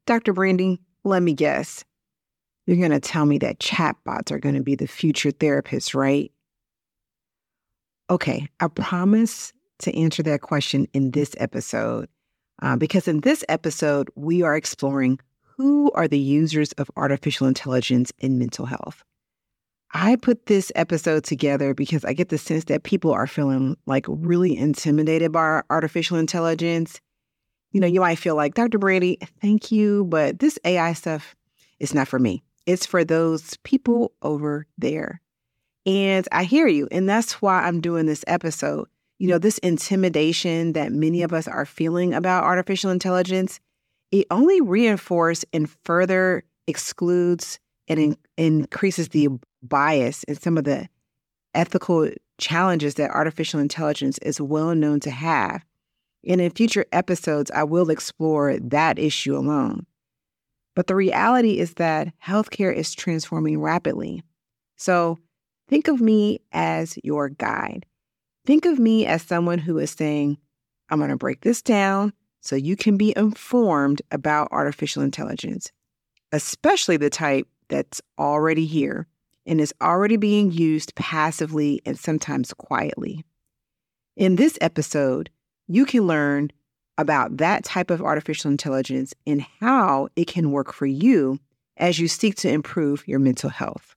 Dr. Brandy, let me guess. You're going to tell me that chatbots are going to be the future therapists, right? Okay, I promise to answer that question in this episode, because in this episode, we are exploring who are the users of artificial intelligence in mental health. I put this episode together because I get the sense that people are feeling like really intimidated by artificial intelligence. You know, you might feel like, Dr. Brandy, thank you, but this AI stuff is not for me. It's for those people over there. And I hear you. And that's why I'm doing this episode. You know, this intimidation that many of us are feeling about artificial intelligence, it only reinforces and further excludes and increases the bias and some of the ethical challenges that artificial intelligence is well known to have. And in future episodes, I will explore that issue alone. But the reality is that healthcare is transforming rapidly. So think of me as your guide. Think of me as someone who is saying, I'm going to break this down so you can be informed about artificial intelligence, especially the type that's already here and is already being used passively and sometimes quietly. In this episode, you can learn about that type of artificial intelligence and how it can work for you as you seek to improve your mental health.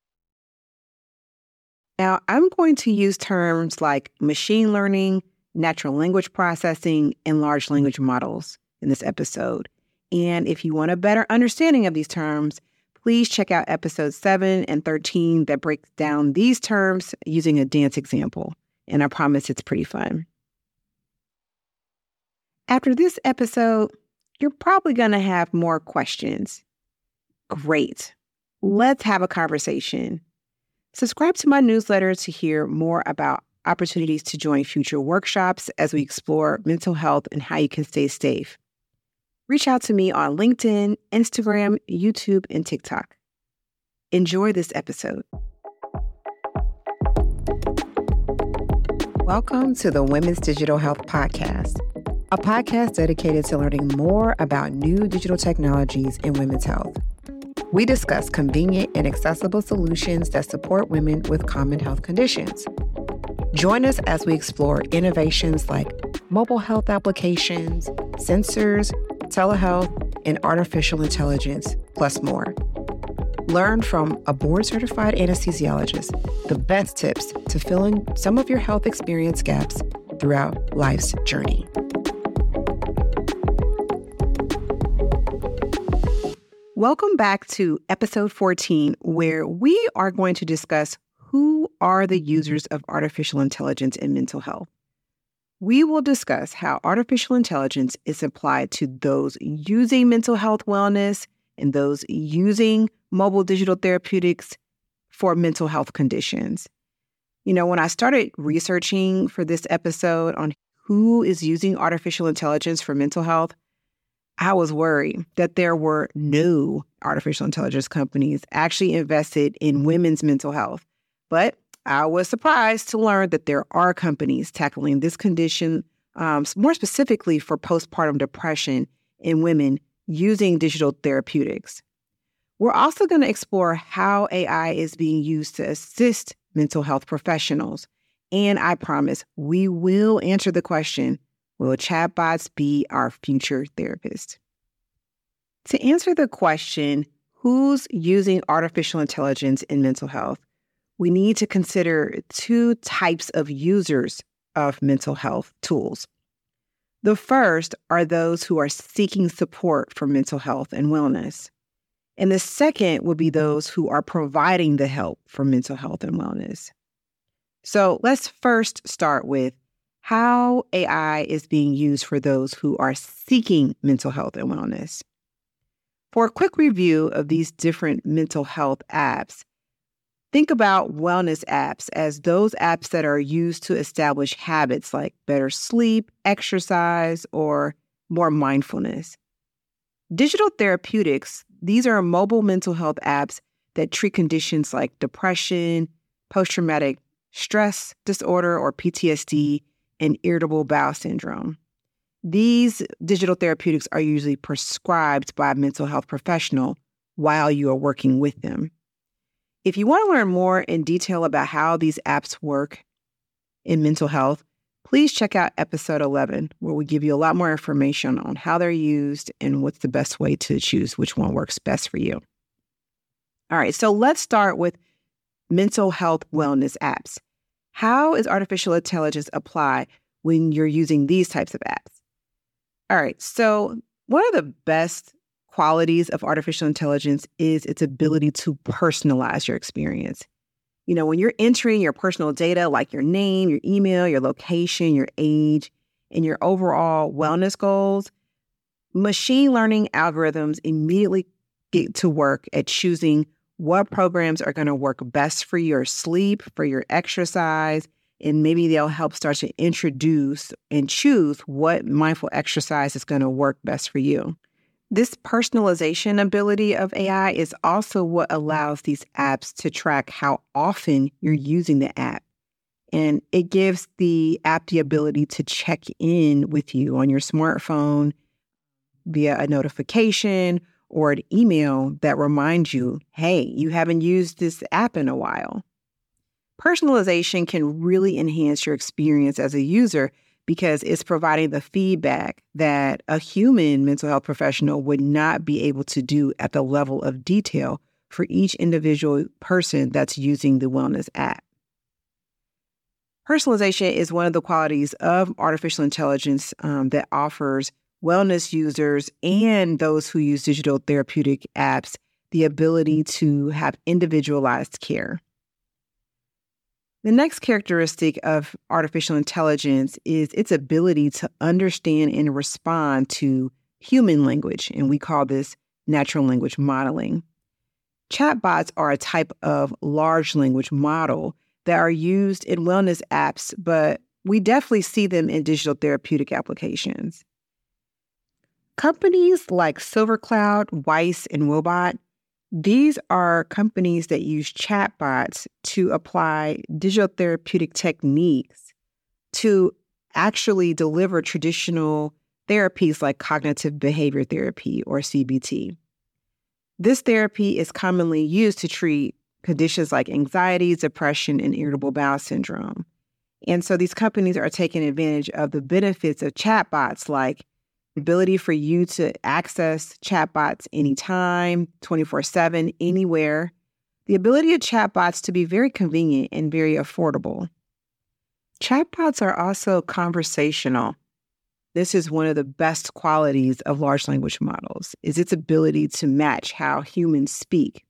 Now, I'm going to use terms like machine learning, natural language processing, and large language models in this episode. And if you want a better understanding of these terms, please check out episodes 7 and 13 that breaks down these terms using a dance example. And I promise it's pretty fun. After this episode, you're probably going to have more questions. Great. Let's have a conversation. Subscribe to my newsletter to hear more about opportunities to join future workshops as we explore mental health and how you can stay safe. Reach out to me on LinkedIn, Instagram, YouTube, and TikTok. Enjoy this episode. Welcome to the Women's Digital Health Podcast, a podcast dedicated to learning more about new digital technologies in women's health. We discuss convenient and accessible solutions that support women with common health conditions. Join us as we explore innovations like mobile health applications, sensors, telehealth, and artificial intelligence, plus more. Learn from a board-certified anesthesiologist the best tips to fill in some of your health experience gaps throughout life's journey. Welcome back to episode 14, where we are going to discuss who are the users of artificial intelligence in mental health. We will discuss how artificial intelligence is applied to those using mental health wellness and those using mobile digital therapeutics for mental health conditions. You know, when I started researching for this episode on who is using artificial intelligence for mental health, I was worried that there were no artificial intelligence companies actually invested in women's mental health. But I was surprised to learn that there are companies tackling this condition, more specifically for postpartum depression in women using digital therapeutics. We're also going to explore how AI is being used to assist mental health professionals. And I promise we will answer the question, will chatbots be our future therapist? To answer the question, who's using artificial intelligence in mental health, we need to consider two types of users of mental health tools. The first are those who are seeking support for mental health and wellness. And the second would be those who are providing the help for mental health and wellness. So let's first start with how AI is being used for those who are seeking mental health and wellness. For a quick review of these different mental health apps, think about wellness apps as those apps that are used to establish habits like better sleep, exercise, or more mindfulness. Digital therapeutics, these are mobile mental health apps that treat conditions like depression, post-traumatic stress disorder or PTSD, and irritable bowel syndrome. These digital therapeutics are usually prescribed by a mental health professional while you are working with them. If you want to learn more in detail about how these apps work in mental health, please check out episode 11, where we give you a lot more information on how they're used and what's the best way to choose which one works best for you. All right, so let's start with mental health wellness apps. How is artificial intelligence applied when you're using these types of apps? All right, so one of the best qualities of artificial intelligence is its ability to personalize your experience. You know, when you're entering your personal data like your name, your email, your location, your age, and your overall wellness goals, machine learning algorithms immediately get to work at choosing what programs are going to work best for your sleep, for your exercise, and maybe they'll help start to introduce and choose what mindful exercise is going to work best for you. This personalization ability of AI is also what allows these apps to track how often you're using the app. And it gives the app the ability to check in with you on your smartphone via a notification or an email that reminds you, hey, you haven't used this app in a while. Personalization can really enhance your experience as a user because it's providing the feedback that a human mental health professional would not be able to do at the level of detail for each individual person that's using the wellness app. Personalization is one of the qualities of artificial intelligence that offers wellness users and those who use digital therapeutic apps the ability to have individualized care. The next characteristic of artificial intelligence is its ability to understand and respond to human language, and we call this natural language modeling. Chatbots are a type of large language model that are used in wellness apps, but we definitely see them in digital therapeutic applications. Companies like SilverCloud, Weiss, and Wobot, these are companies that use chatbots to apply digital therapeutic techniques to actually deliver traditional therapies like cognitive behavior therapy or CBT. This therapy is commonly used to treat conditions like anxiety, depression, and irritable bowel syndrome. And so these companies are taking advantage of the benefits of chatbots like ability for you to access chatbots anytime, 24/7, anywhere. The ability of chatbots to be very convenient and very affordable. Chatbots are also conversational. This is one of the best qualities of large language models, is its ability to match how humans speak.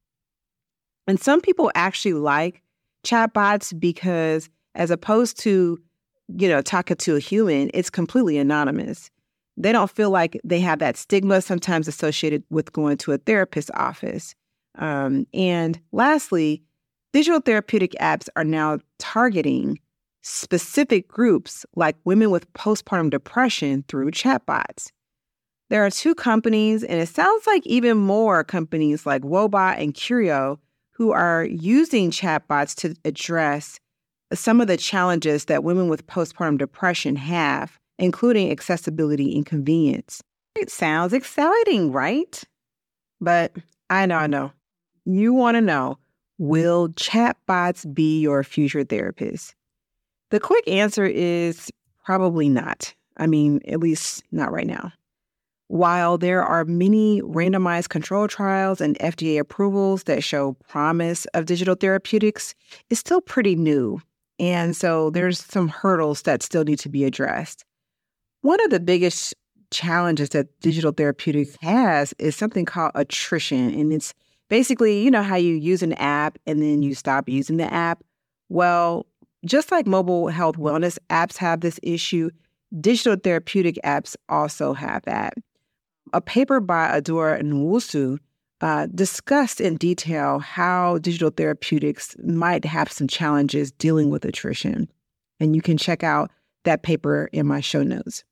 And some people actually like chatbots because as opposed to, talking to a human, it's completely anonymous. They don't feel like they have that stigma sometimes associated with going to a therapist's office. And lastly, digital therapeutic apps are now targeting specific groups like women with postpartum depression through chatbots. There are two companies, and it sounds like even more companies like Wobot and Curio who are using chatbots to address some of the challenges that women with postpartum depression have, including accessibility and convenience. It sounds exciting, right? But I know. You want to know, will chatbots be your future therapist? The quick answer is probably not. At least not right now. While there are many randomized control trials and FDA approvals that show promise of digital therapeutics, it's still pretty new. And so there's some hurdles that still need to be addressed. One of the biggest challenges that digital therapeutics has is something called attrition. And it's basically, how you use an app and then you stop using the app. Well, just like mobile health wellness apps have this issue, digital therapeutic apps also have that. A paper by Adora Nwusu discussed in detail how digital therapeutics might have some challenges dealing with attrition. And you can check out that paper in my show notes.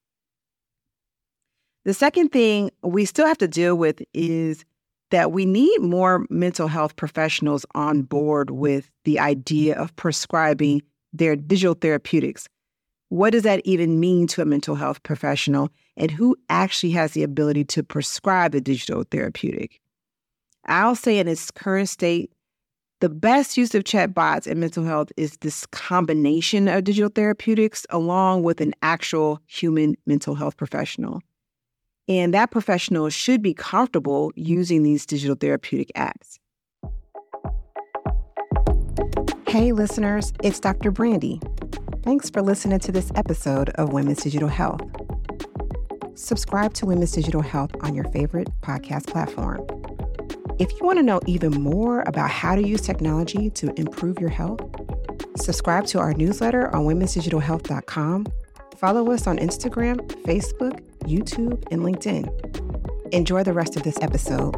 The second thing we still have to deal with is that we need more mental health professionals on board with the idea of prescribing their digital therapeutics. What does that even mean to a mental health professional? And who actually has the ability to prescribe the digital therapeutic? I'll say in its current state, the best use of chatbots in mental health is this combination of digital therapeutics along with an actual human mental health professional. And that professional should be comfortable using these digital therapeutic apps. Hey, listeners, it's Dr. Brandy. Thanks for listening to this episode of Women's Digital Health. Subscribe to Women's Digital Health on your favorite podcast platform. If you want to know even more about how to use technology to improve your health, subscribe to our newsletter on womensdigitalhealth.com. Follow us on Instagram, Facebook, YouTube, and LinkedIn. Enjoy the rest of this episode.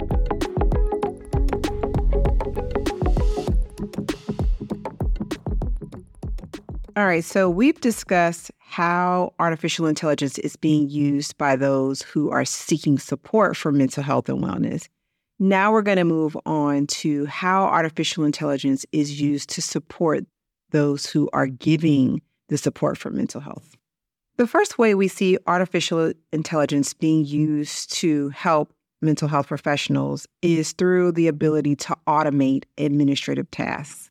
All right, so we've discussed how artificial intelligence is being used by those who are seeking support for mental health and wellness. Now we're going to move on to how artificial intelligence is used to support those who are giving the support for mental health. The first way we see artificial intelligence being used to help mental health professionals is through the ability to automate administrative tasks.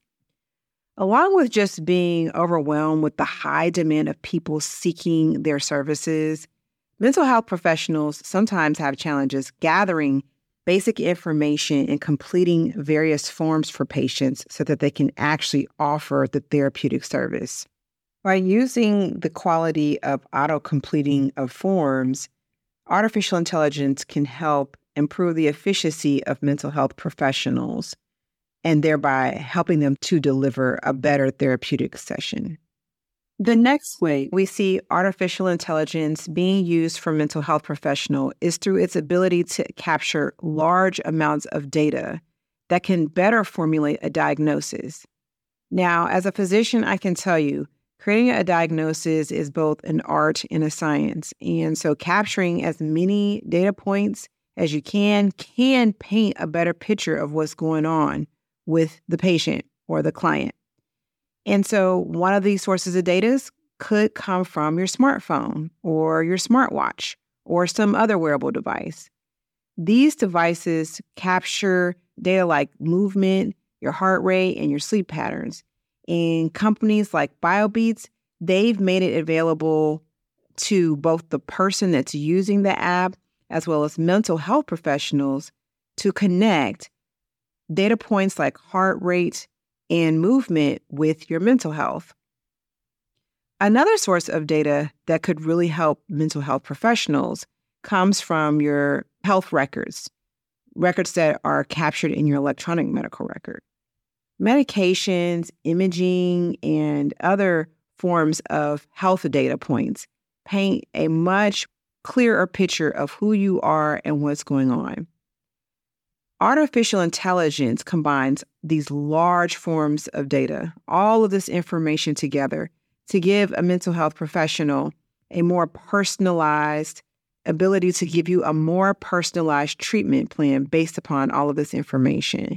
Along with just being overwhelmed with the high demand of people seeking their services, mental health professionals sometimes have challenges gathering basic information and completing various forms for patients so that they can actually offer the therapeutic service. By using the quality of auto-completing of forms, artificial intelligence can help improve the efficiency of mental health professionals and thereby helping them to deliver a better therapeutic session. The next way we see artificial intelligence being used for mental health professionals is through its ability to capture large amounts of data that can better formulate a diagnosis. Now, as a physician, I can tell you, creating a diagnosis is both an art and a science. And so capturing as many data points as you can paint a better picture of what's going on with the patient or the client. And so one of these sources of data could come from your smartphone or your smartwatch or some other wearable device. These devices capture data like movement, your heart rate, and your sleep patterns. And companies like BioBeats, they've made it available to both the person that's using the app as well as mental health professionals to connect data points like heart rate and movement with your mental health. Another source of data that could really help mental health professionals comes from your health records that are captured in your electronic medical record. Medications, imaging, and other forms of health data points paint a much clearer picture of who you are and what's going on. Artificial intelligence combines these large forms of data, all of this information together, to give a mental health professional a more personalized ability to give you a more personalized treatment plan based upon all of this information.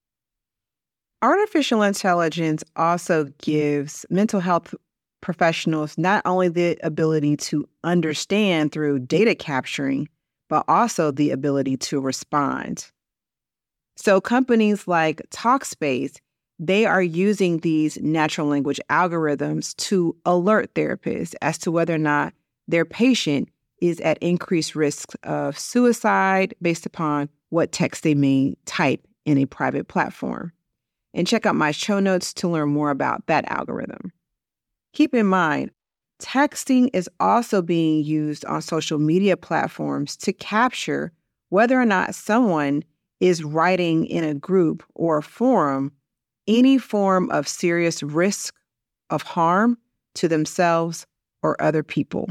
Artificial intelligence also gives mental health professionals not only the ability to understand through data capturing, but also the ability to respond. So companies like Talkspace, they are using these natural language algorithms to alert therapists as to whether or not their patient is at increased risk of suicide based upon what text they may type in a private platform. And check out my show notes to learn more about that algorithm. Keep in mind, texting is also being used on social media platforms to capture whether or not someone is writing in a group or a forum any form of serious risk of harm to themselves or other people.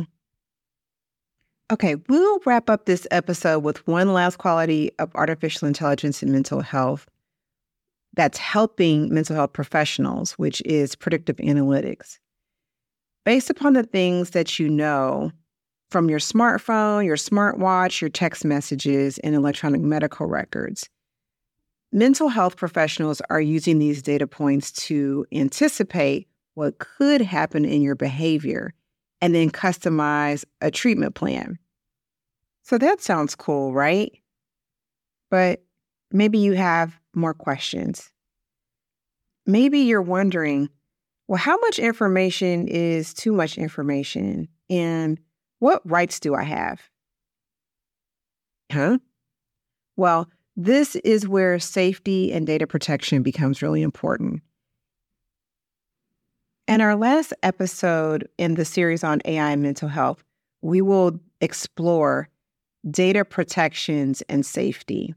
Okay, we'll wrap up this episode with one last quality of artificial intelligence in mental health that's helping mental health professionals, which is predictive analytics. Based upon the things that you know from your smartphone, your smartwatch, your text messages, and electronic medical records, mental health professionals are using these data points to anticipate what could happen in your behavior and then customize a treatment plan. So that sounds cool, right? But maybe you have more questions. Maybe you're wondering, well, how much information is too much information? And what rights do I have? Well, this is where safety and data protection becomes really important. In our last episode in the series on AI and mental health, we will explore data protections and safety.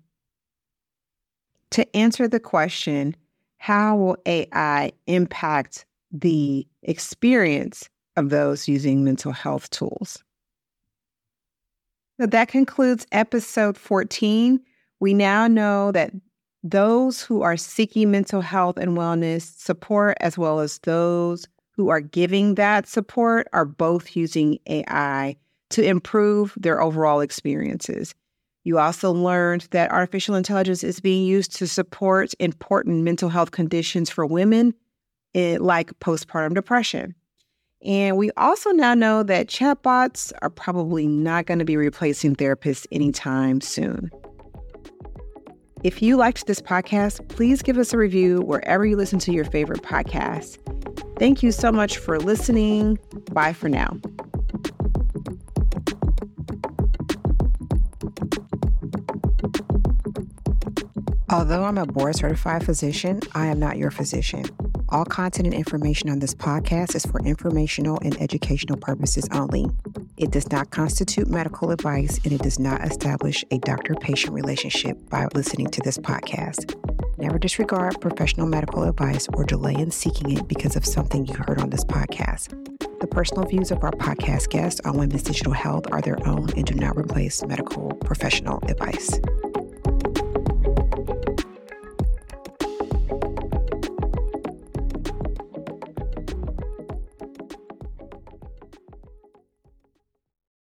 To answer the question, how will AI impact the experience of those using mental health tools? So that concludes episode 14. We now know that those who are seeking mental health and wellness support, as well as those who are giving that support, are both using AI to improve their overall experiences. You also learned that artificial intelligence is being used to support important mental health conditions for women, like postpartum depression. And we also now know that chatbots are probably not going to be replacing therapists anytime soon. If you liked this podcast, please give us a review wherever you listen to your favorite podcasts. Thank you so much for listening. Bye for now. Although I'm a board-certified physician, I am not your physician. All content and information on this podcast is for informational and educational purposes only. It does not constitute medical advice, and it does not establish a doctor-patient relationship by listening to this podcast. Never disregard professional medical advice or delay in seeking it because of something you heard on this podcast. The personal views of our podcast guests on women's digital health are their own and do not replace medical professional advice.